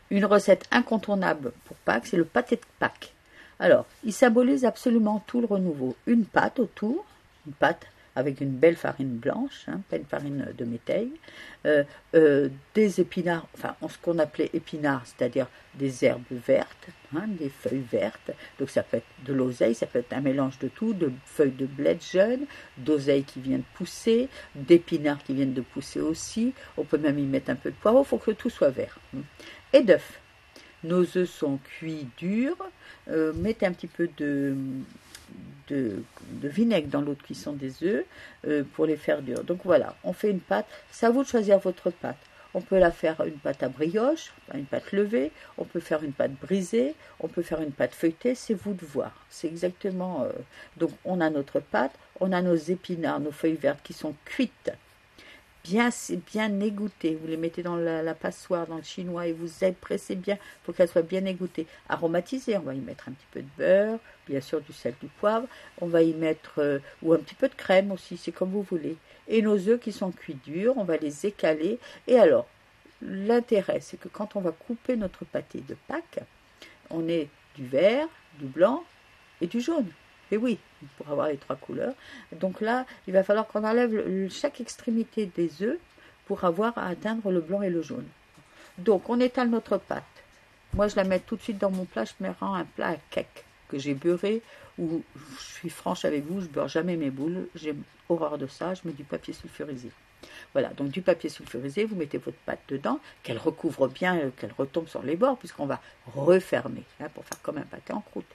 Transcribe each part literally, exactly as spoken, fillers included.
Une recette incontournable pour Pâques, c'est le pâté de Pâques. Alors, il symbolise absolument tout le renouveau. Une pâte autour, une pâte avec une belle farine blanche, hein, pas une farine de métail, euh, euh, des épinards, enfin ce qu'on appelait épinards, c'est-à-dire des herbes vertes, hein, des feuilles vertes, donc ça peut être de l'oseille, ça peut être un mélange de tout, de feuilles de bled jeunes, d'oseille qui vient de pousser, d'épinards qui viennent de pousser aussi, on peut même y mettre un peu de poireau, il faut que tout soit vert, et d'œufs. Nos œufs sont cuits durs, euh, mettez un petit peu de... De, de vinaigre dans l'eau de cuisson des œufs euh, pour les faire durs. Donc voilà, on fait une pâte. C'est à vous de choisir votre pâte. On peut la faire une pâte à brioche, une pâte levée, on peut faire une pâte brisée, on peut faire une pâte feuilletée, c'est vous de voir. C'est exactement... Euh, donc on a notre pâte, on a nos épinards, nos feuilles vertes qui sont cuites, bien, bien égouttées. Vous les mettez dans la, la passoire, dans le chinois, et vous pressez bien pour qu'elles soient bien égouttées. Aromatisées, on va y mettre un petit peu de beurre, bien sûr du sel, du poivre, on va y mettre, euh, ou un petit peu de crème aussi, c'est comme vous voulez. Et nos œufs qui sont cuits durs, on va les écaler. Et alors, l'intérêt, c'est que quand on va couper notre pâté de Pâques, on ait du vert, du blanc et du jaune. Et oui, pour avoir les trois couleurs. Donc là, il va falloir qu'on enlève le, chaque extrémité des œufs pour avoir à atteindre le blanc et le jaune. Donc, on étale notre pâte. Moi, je la mets tout de suite dans mon plat. Je me rends un plat à cake que j'ai beurré, ou je suis franche avec vous, je beurre jamais mes boules. J'ai horreur de ça. Je mets du papier sulfurisé. Voilà, donc du papier sulfurisé, vous mettez votre pâte dedans, qu'elle recouvre bien, euh, qu'elle retombe sur les bords, puisqu'on va refermer, hein, pour faire comme un pâté en croûte.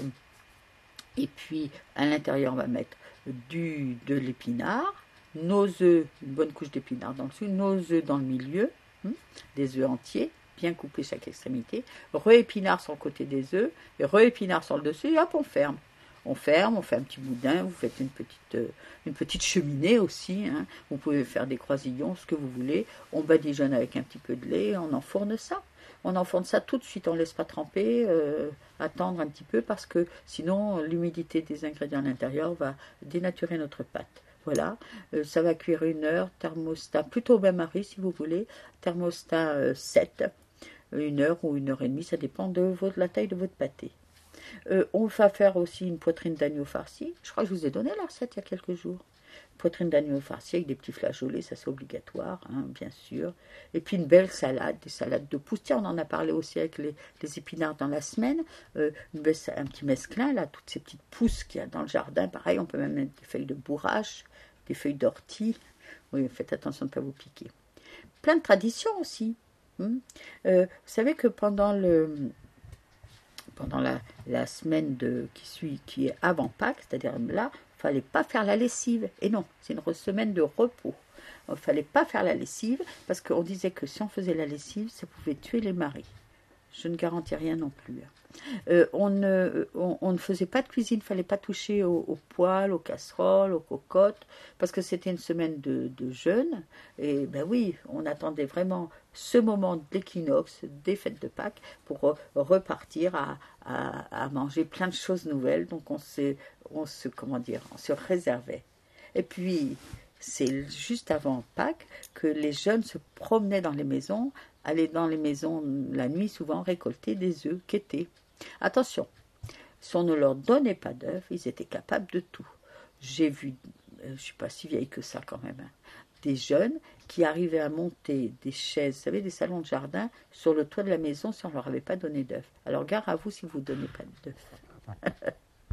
Et puis, à l'intérieur, on va mettre du, de l'épinard, nos œufs, une bonne couche d'épinard dans le dessus, nos œufs dans le milieu, hein, des œufs entiers, bien coupés chaque extrémité, re-épinard sur le côté des œufs, et re-épinard sur le dessus, et hop, on ferme. On ferme, on fait un petit boudin, vous faites une petite, euh, une petite cheminée aussi, hein. Vous pouvez faire des croisillons, ce que vous voulez, on badigeonne avec un petit peu de lait, on enfourne ça. On enfourne ça tout de suite, on ne laisse pas tremper, euh, attendre un petit peu, parce que sinon l'humidité des ingrédients à l'intérieur va dénaturer notre pâte. Voilà, euh, ça va cuire une heure, thermostat, plutôt au bain-marie si vous voulez, thermostat euh, sept, une heure ou une heure et demie, ça dépend de votre, la taille de votre pâté. Euh, on va faire aussi une poitrine d'agneau farcie. Je crois que je vous ai donné la recette il y a quelques jours. Poitrine d'agneau farcie avec des petits flageolets, ça c'est obligatoire, hein, bien sûr. Et puis une belle salade, des salades de pousses. Tiens, on en a parlé aussi avec les, les épinards dans la semaine. Euh, une belle, un petit mesclin, là, toutes ces petites pousses qu'il y a dans le jardin. Pareil, on peut même mettre des feuilles de bourrache, des feuilles d'ortie. Oui, faites attention de ne pas vous piquer. Plein de traditions aussi. Hein. Euh, vous savez que pendant le... pendant la, la semaine de, qui, suit, qui est avant Pâques, c'est-à-dire là, il ne fallait pas faire la lessive. Et non, c'est une semaine de repos. Il ne fallait pas faire la lessive, parce qu'on disait que si on faisait la lessive, ça pouvait tuer les maris. Je ne garantis rien non plus. Euh, on, ne, on, on ne faisait pas de cuisine, il ne fallait pas toucher aux, aux poêles, aux casseroles, aux cocottes, parce que c'était une semaine de, de jeûne. Et ben oui, on attendait vraiment ce moment de l'équinoxe, des fêtes de Pâques, pour repartir à, à, à manger plein de choses nouvelles. Donc on se, on se, comment dire, on se réservait. Et puis, c'est juste avant Pâques que les jeunes se promenaient dans les maisons, allaient dans les maisons la nuit souvent récolter des œufs quêtés. Attention, si on ne leur donnait pas d'œufs, ils étaient capables de tout. J'ai vu, je ne suis pas si vieille que ça quand même, hein, des jeunes qui arrivaient à monter des chaises, vous savez, des salons de jardin, sur le toit de la maison si on ne leur avait pas donné d'œufs. Alors gare à vous si vous ne donnez pas d'œufs.